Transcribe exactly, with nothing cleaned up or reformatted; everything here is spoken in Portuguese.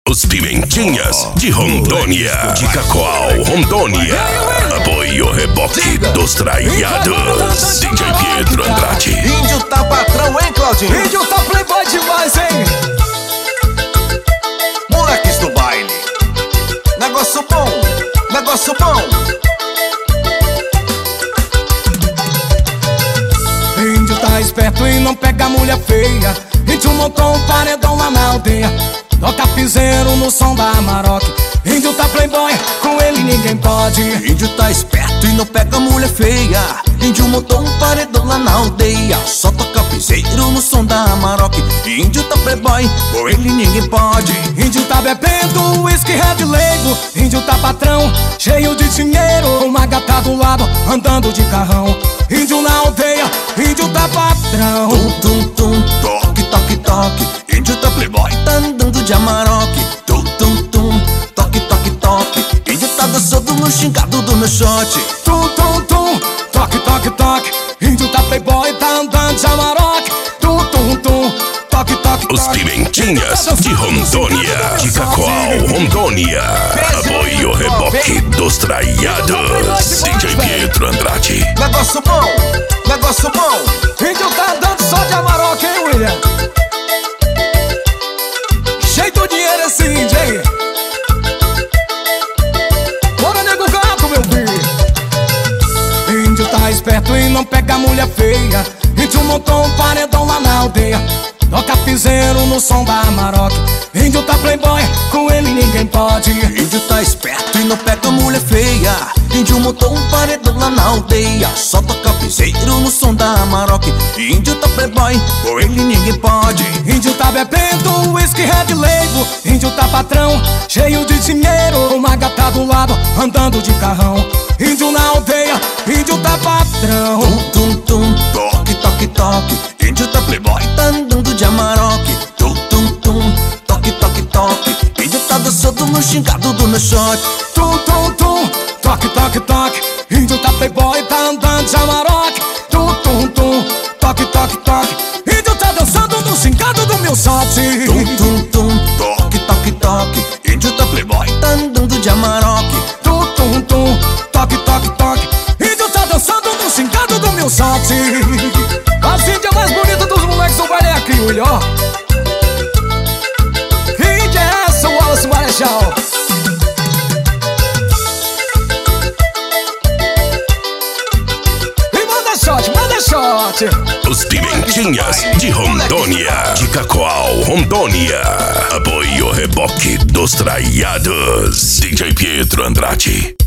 Os Pimentinhas de Rondônia, de Cacoal, Rondônia. Apoio Reboque dos Traiados, D J Pietro Andrade. Índio tá patrão, hein, Claudinho? Índio tá playboy demais, hein? Moleques do baile. Negócio bom, negócio bom. Índio tá esperto e não pega mulher feia. Índio montou um paredão lá na aldeia. Toca piseiro no som da Amarok. Índio tá playboy, com ele ninguém pode. Índio tá esperto e não pega mulher feia. Índio montou um paredão lá na aldeia. Só toca piseiro no som da Amarok. Índio tá playboy, com ele ninguém pode. Índio tá bebendo whisky Red Label. Índio tá patrão, cheio de dinheiro. Uma gata do lado, andando de carrão. Índio na aldeia, índio tá patrão. Tum, tum, tum, toque, toque, toque. Índio tá playboy, tá andando de Amarok. Tum, tum, tum, toque, toque, toque. Índio tá dançando no xingado do meu shot. Tum, tum, tum, toque, toque, toque. Índio tá playboy, tá andando de Amarok. Tum, tum, tum, toque, toque, toque. Os Pimentinhas de Rondônia, de Cacoal, Rondônia. Apoio Reboque dos Traiados, D J Pietro Andrade. Negócio bom, negócio bom. Índio tá andando só de Amarok, hein, William? Cheio do dinheiro esse índio, hein? Bora, nego gato, meu filho. Índio tá esperto e não pega mulher feia. Índio montou um paredão lá na aldeia. Toca piseiro no som da Amarok. Índio tá playboy, com ele ninguém pode. Índio tá esperto e não pega mulher feia. Índio montou um paredão lá na aldeia. Só toca piseiro no som da Amarok. Índio tá playboy, com ele ninguém pode. Índio tá bebendo whisky Red Label. Índio tá patrão, cheio de dinheiro. Uma gata do lado, andando de carrão. Índio na aldeia, índio tá patrão. Tum, tum, tum, toque, toque, toque. Índio tá playboy, tá andando de Amarok. Tum, tum, tum, toque, toque, toque. Índio tá dançando no xingado do meu shot. Tum, tum, tum, toque, toque, toque. Índio tá playboy, tá andando de Amarok. Tum, tum, tum, toque, toque, toque. Índio tá dançando no xingado do meu shot. Tum, tum, tum, toque, toque, toque. Índio tá playboy, tá andando de Amarok. Tum, tum, tum, toque, toque, toque. Índio tá dançando no xingado do meu shot. A índia mais bonita dos moleques do baile é aqui, William, ó. Índia é essa, Wallace Marechal. E manda shot, manda shot. Os Pimentinhas de Rondônia, de Cacoal, Rondônia. Apoio Reboque dos Traiados, D J Pietro Andrade.